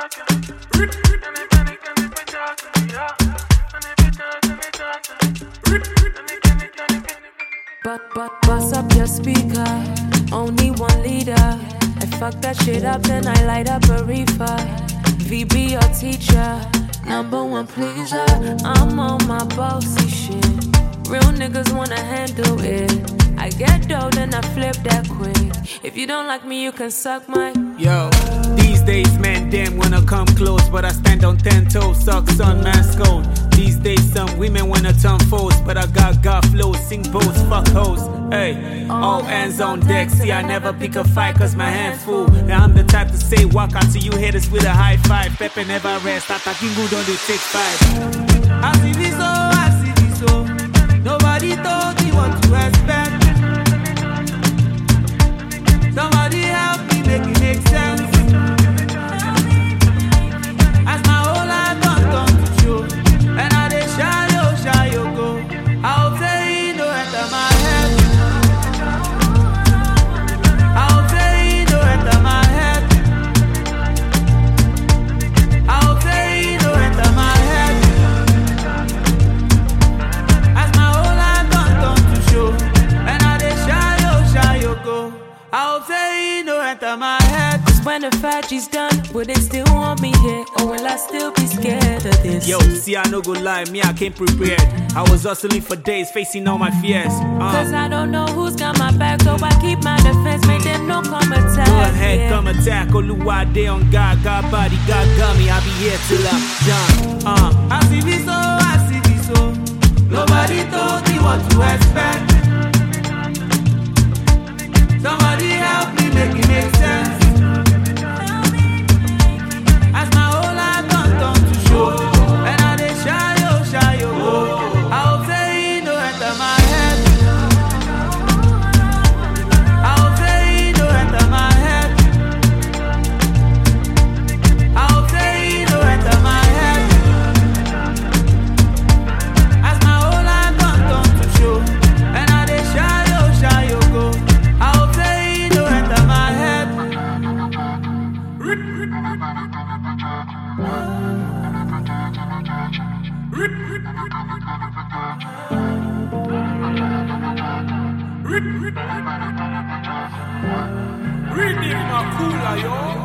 Bust up your speaker, only 1 liter. I fuck that shit up, then I light up a reefer. VB your teacher, #1 pleaser. I'm on my bossy shit. Real niggas wanna handle it. I get dough, then I flip that quick. If you don't like me, you can suck my. Yo, these days, man, damn wanna come close, but I stand on 10 toes, suck sun, man, scold. These days, some women wanna turn foes, but I got flows, sing bows, fuck hoes. Hey, all hands on deck. See, I never pick a fight, cause my hand full. Now I'm the type to say, walk out to you haters with a high five. Pepe never rest, Atakingu don't do 6-5. I see this, oh, I see this, oh. Nobody told me what to expect. Somebody help me make it make sense. As my whole life done to show, and I dey shy yo go. I hope say you no enter my head. I hope say you no enter my head. I hope say you no enter my head. As my whole life done to show, and I dey shy yo go. I hope say you no enter my head. Cause when the factory's done, will they still want me here? Or will I still be scared of this? Yo, see, I no go lie, me, I came prepared. I was hustling for days, facing all my fears. Cause I don't know who's got my back, so I keep my defense, make them no come attack. Go ahead, yeah. come attack. Oluwade on God, God body, God got me. I'll be here till I'm done. I see this, oh, I see this, oh. Nobody told me what to expect. Somebody help me make it make sense. As my whole life done to show, and I dey shy yo go. I hope say you no enter my head. I hope say you no enter my head. I hope say you no enter my head. As my whole life done to show, and I dey shy yo go. I hope say you no enter my head. Read me in a cooler, yo.